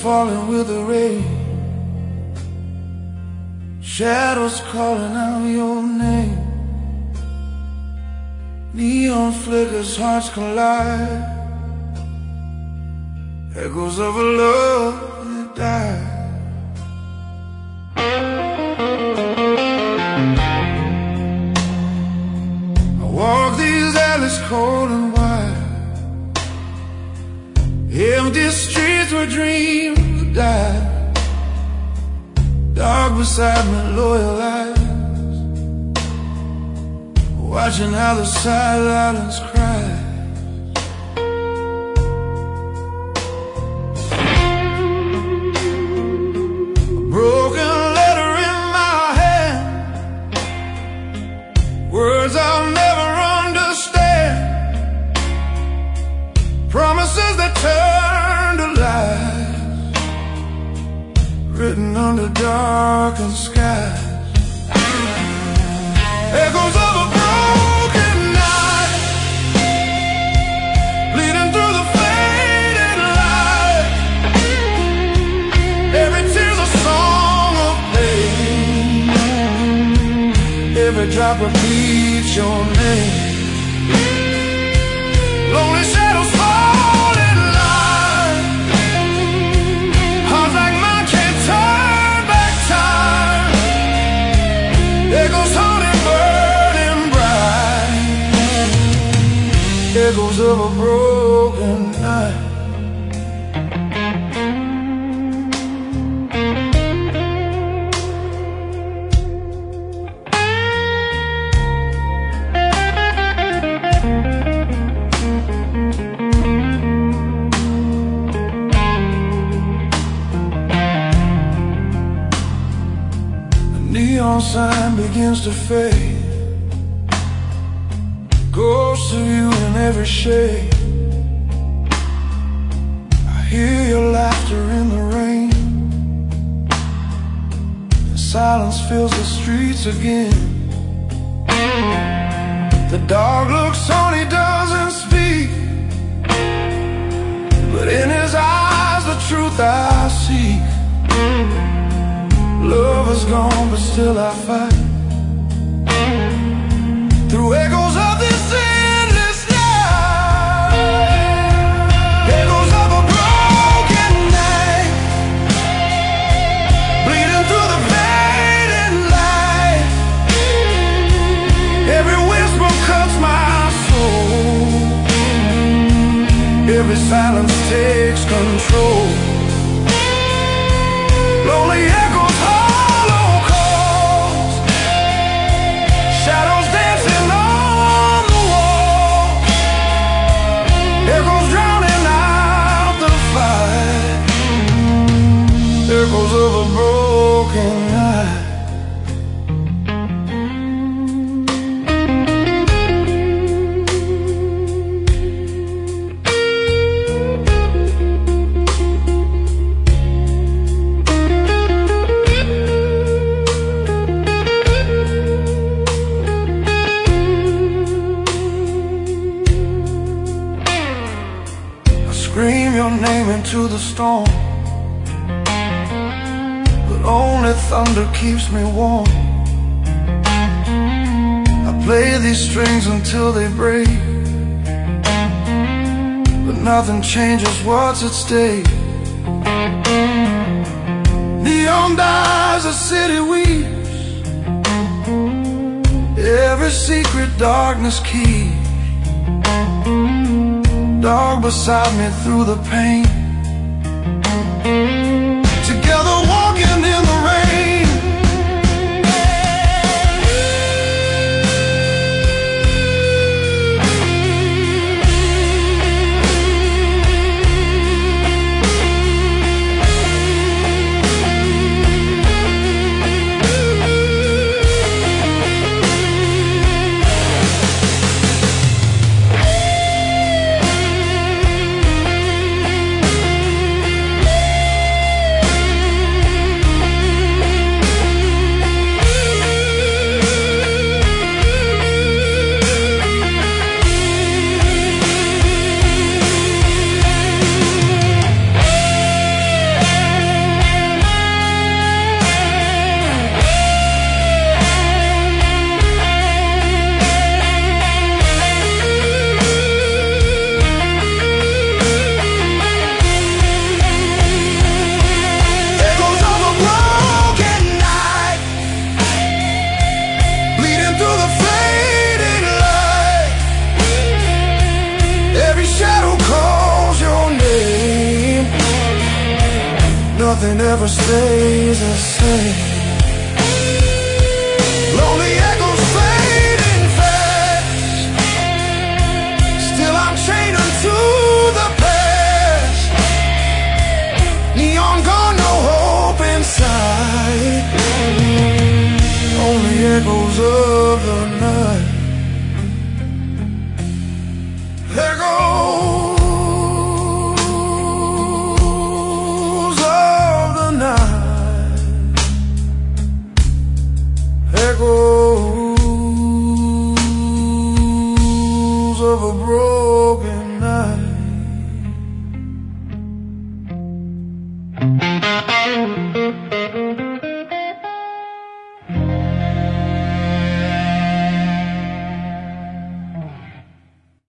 falling with the rain, shadows calling out your name. Neon flickers, hearts collide, echoes of a love that died. I walk these alleys cold and wide, empty streets where dreams died. Dark beside me, loyal eyes, watching how the silence cries. A broken letter in my hand, words I'll never understand, promises that turn to lies, written under darkened skies. Echoes of a broken night, bleeding through the faded light. Every tear's a song of pain, every drop repeats your name. Lonely shadows fall in line, hearts like mine can't turn back time. Echoes haunting, burning bright, echoes of a broken night. Neon sign begins to fade, ghosts of you in every shade. I hear your laughter in the rain, the silence fills the streets again. The dog looks on, he doesn't speak, but in his eyes the truth I seek. Love is gone, but still I fight through echoes of this endless night. Echoes of a broken night, bleeding through the fading light. Every whisper cuts my soul, every silence takes control. Lonely echoes, hollow calls, shadows dancing on the wall. Echoes drowning out the fight, echoes of a broken night. Scream your name into the storm, but only thunder keeps me warm. I play these strings until they break, but nothing changes what's at stake. Neon dies, the city weeps, every secret darkness keeps. Dog beside me through the pain, together walking in the rain. nothing ever stays the same. Lonely echoes fading fast. Still I'm chained unto the past. Neon gone, no hope inside. Only echoes of the night. Echoes of the night. Echoes of a broken night.